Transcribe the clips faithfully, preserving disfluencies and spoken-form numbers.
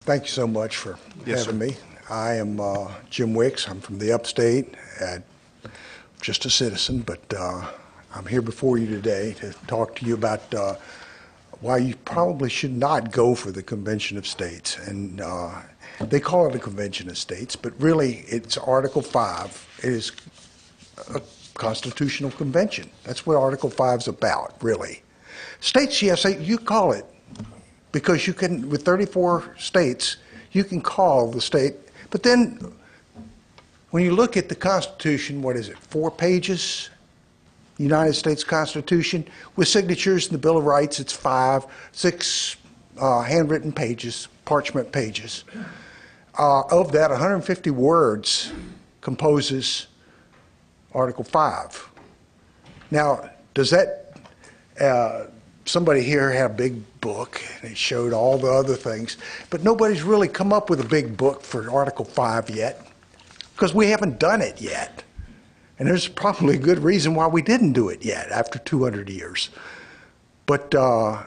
Thank you so much for Yes, having sir. me. I am uh, Jim Wicks. I'm from the upstate, and just a citizen, but uh, I'm here before you today to talk to you about uh, why you probably should not go for the Convention of States. And uh, they call it a Convention of States, but really it's Article five. It is a constitutional convention. That's what Article five is about, really. States, yes, you call it, because you can, with thirty-four states, you can call the state. But then when you look at the Constitution, what is it, four pages? United States Constitution, with signatures in the Bill of Rights, it's five, six uh, handwritten pages, parchment pages. Uh, of that, one hundred fifty words composes Article five. Now, does that, uh, somebody here had a big book, and it showed all the other things, but nobody's really come up with a big book for Article five yet, because we haven't done it yet. And there's probably a good reason why we didn't do it yet after two hundred years. But uh,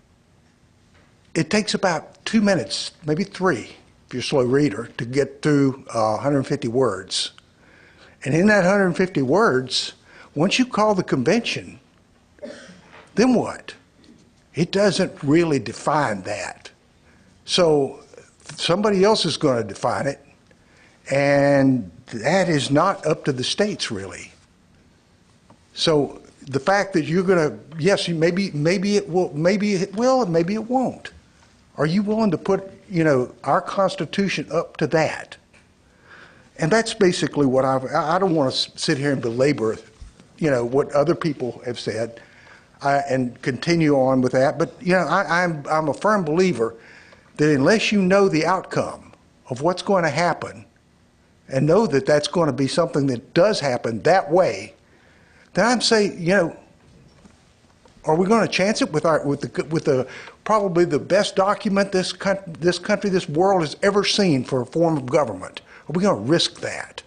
it takes about two minutes, maybe three, if you're a slow reader, to get through uh, one hundred fifty words. And in that one hundred fifty words, once you call the convention, then what? It doesn't really define that. So somebody else is going to define it, and that is not up to the states, really. So the fact that you're going to, yes, you maybe maybe it will, maybe it will, and maybe it won't. Are you willing to put, you know, our Constitution up to that? And that's basically what I've, I don't want to sit here and belabor, you know, what other people have said, I, and continue on with that. But, you know, I, I'm, I'm a firm believer that unless you know the outcome of what's going to happen, and know that that's going to be something that does happen that way, then I'm saying, you know, are we going to chance it with our with the with the probably the best document this country, this country, this world has ever seen for a form of government? Are we going to risk that?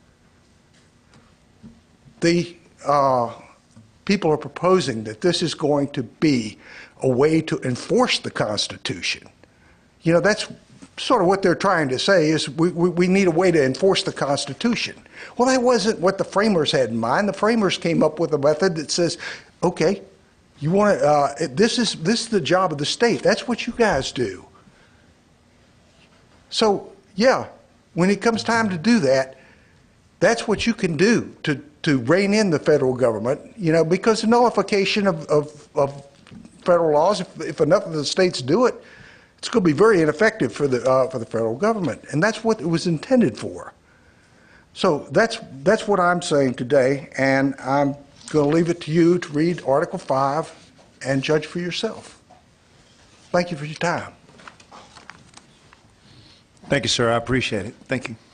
The uh, people are proposing that this is going to be a way to enforce the Constitution. You know, that's sort of what they're trying to say is we, we, we need a way to enforce the Constitution. Well, that wasn't what the framers had in mind. The framers came up with a method that says, okay, you want to, uh, this is this is the job of the state. That's what you guys do. So, yeah, when it comes time to do that, that's what you can do to, to rein in the federal government, you know, because the nullification of, of, of federal laws, if, if enough of the states do it, it's going to be very ineffective for the uh, for the federal government, and that's what it was intended for. So that's that's what I'm saying today, and I'm going to leave it to you to read Article five and judge for yourself. Thank you for your time. Thank you, sir. I appreciate it. Thank you.